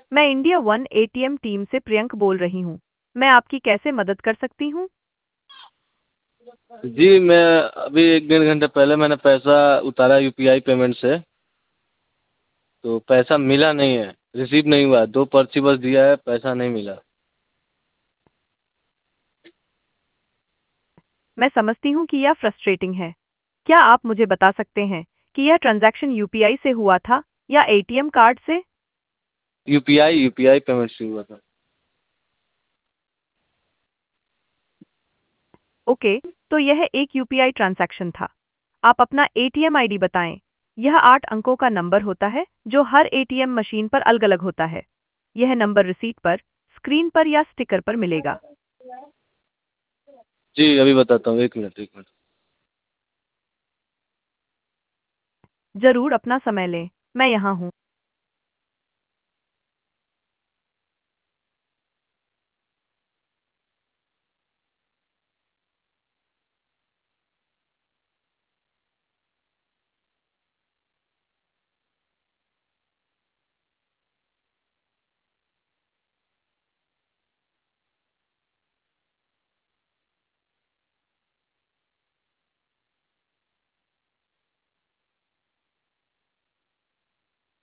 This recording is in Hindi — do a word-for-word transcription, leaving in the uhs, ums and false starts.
मैं इंडिया वन एटीएम टीम से प्रियंक बोल रही हूँ। मैं आपकी कैसे मदद कर सकती हूँ? जी, मैं अभी एक डेढ़ घंटे पहले मैंने पैसा उतारा यूपीआई पेमेंट से, तो पैसा मिला नहीं है, रिसीव नहीं हुआ। दो पर्ची बस दिया है, पैसा नहीं मिला। मैं समझती हूँ कि यह फ्रस्ट्रेटिंग है। क्या आप मुझे बता सकते हैं कि यह ट्रांजैक्शन यूपीआई से हुआ था या एटीएम कार्ड से? यूपीआई यूपीआई पेमेंट से हुआ था। ओके, तो यह एक यूपीआई ट्रांजैक्शन था। आप अपना एटीएम आईडी बताएं। यह आठ अंकों का नंबर होता है जो हर एटीएम मशीन पर अलग-अलग होता है। यह नंबर रिसीट पर, स्क्रीन पर या स्टिकर पर मिलेगा। जी, अभी बताता हूँ, एक मिनट, एक मिनट। जरूर अपना समय लें, मैं यहाँ हूँ।